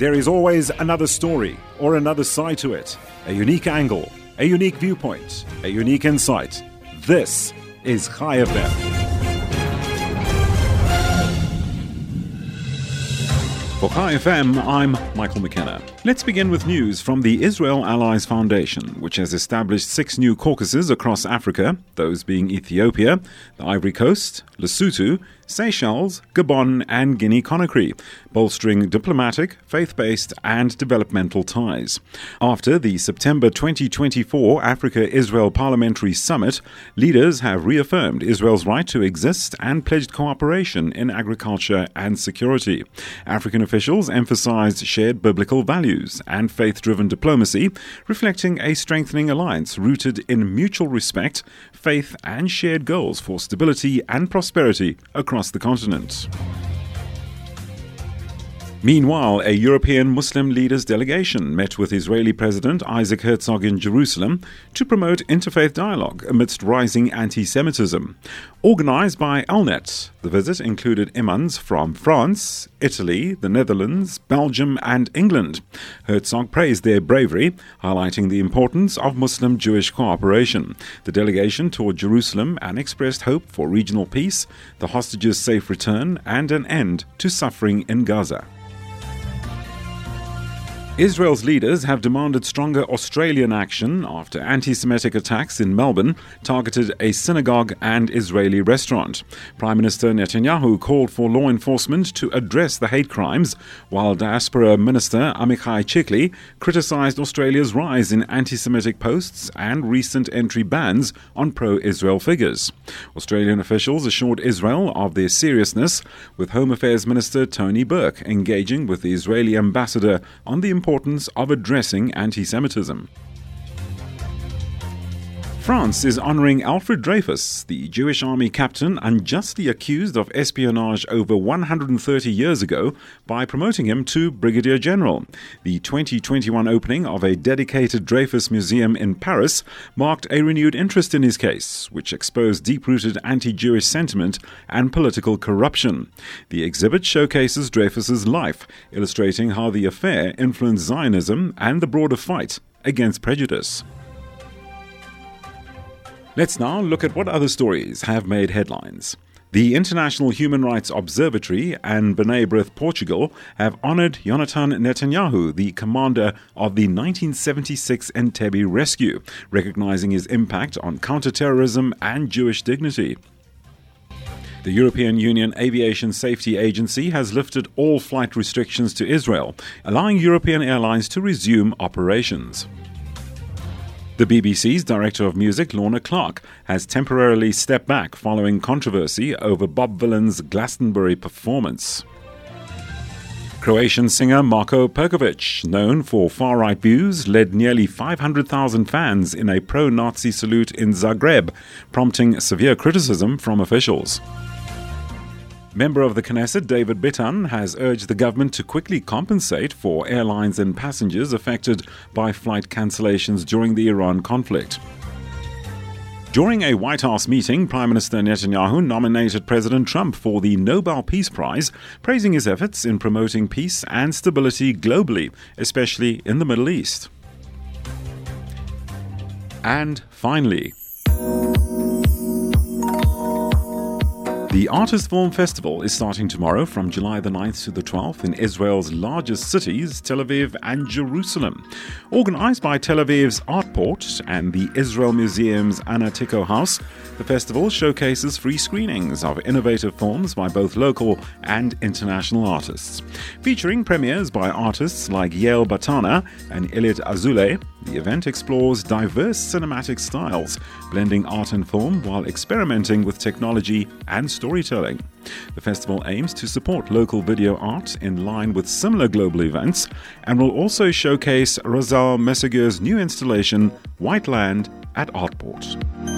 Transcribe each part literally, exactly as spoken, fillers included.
There is always another story or another side to it, a unique angle, a unique viewpoint, a unique insight. This is Chai F M. For Chai F M, I'm Michael McKenna. Let's begin with news from the Israel Allies Foundation, which has established six new caucuses across Africa, those being Ethiopia, the Ivory Coast, Lesotho, Seychelles, Gabon and Guinea-Conakry, bolstering diplomatic, faith-based and developmental ties. After the September twenty twenty-four Africa-Israel Parliamentary Summit, leaders have reaffirmed Israel's right to exist and pledged cooperation in agriculture and security. African officials emphasized shared biblical values and faith-driven diplomacy, reflecting a strengthening alliance rooted in mutual respect, faith and shared goals for stability and prosperity across the continent. Meanwhile, a European Muslim leaders delegation met with Israeli President Isaac Herzog in Jerusalem to promote interfaith dialogue amidst rising anti-Semitism. Organized by Elnet, the visit included imams from France, Italy, the Netherlands, Belgium and England. Herzog praised their bravery, highlighting the importance of Muslim-Jewish cooperation. The delegation toured Jerusalem and expressed hope for regional peace, the hostages' safe return and an end to suffering in Gaza. Israel's leaders have demanded stronger Australian action after anti-Semitic attacks in Melbourne targeted a synagogue and Israeli restaurant. Prime Minister Netanyahu called for law enforcement to address the hate crimes, while Diaspora Minister Amichai Chikli criticized Australia's rise in anti-Semitic posts and recent entry bans on pro-Israel figures. Australian officials assured Israel of their seriousness, with Home Affairs Minister Tony Burke engaging with the Israeli ambassador on the importance of addressing anti-Semitism. France is honouring Alfred Dreyfus, the Jewish army captain unjustly accused of espionage over one hundred thirty years ago, by promoting him to Brigadier General. The twenty twenty-one opening of a dedicated Dreyfus Museum in Paris marked a renewed interest in his case, which exposed deep-rooted anti-Jewish sentiment and political corruption. The exhibit showcases Dreyfus's life, illustrating how the affair influenced Zionism and the broader fight against prejudice. Let's now look at what other stories have made headlines. The International Human Rights Observatory and B'nai B'rith Portugal have honoured Yonatan Netanyahu, the commander of the nineteen seventy-six Entebbe rescue, recognising his impact on counter-terrorism and Jewish dignity. The European Union Aviation Safety Agency has lifted all flight restrictions to Israel, allowing European airlines to resume operations. The B B C's Director of Music, Lorna Clark, has temporarily stepped back following controversy over Bob Dylan's Glastonbury performance. Croatian singer Marko Perkovic, known for far-right views, led nearly five hundred thousand fans in a pro-Nazi salute in Zagreb, prompting severe criticism from officials. Member of the Knesset, David Bitan, has urged the government to quickly compensate for airlines and passengers affected by flight cancellations during the Iran conflict. During a White House meeting, Prime Minister Netanyahu nominated President Trump for the Nobel Peace Prize, praising his efforts in promoting peace and stability globally, especially in the Middle East. And finally, the Artist Film Festival is starting tomorrow from July the ninth to the twelfth in Israel's largest cities, Tel Aviv and Jerusalem. Organized by Tel Aviv's Artport and the Israel Museum's Anna Tikko House, the festival showcases free screenings of innovative films by both local and international artists. Featuring premieres by artists like Yael Batana and Ilit Azuleh, the event explores diverse cinematic styles, blending art and film while experimenting with technology and storytelling. The festival aims to support local video art in line with similar global events and will also showcase Razal Messeguer's new installation, White Land, at Artport.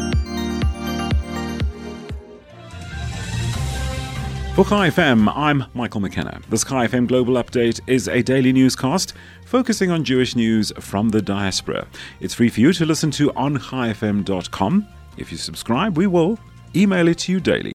For Chai F M, I'm Michael McKenna. This Chai F M Global Update is a daily newscast focusing on Jewish news from the diaspora. It's free for you to listen to on chai f m dot com. If you subscribe, we will email it to you daily.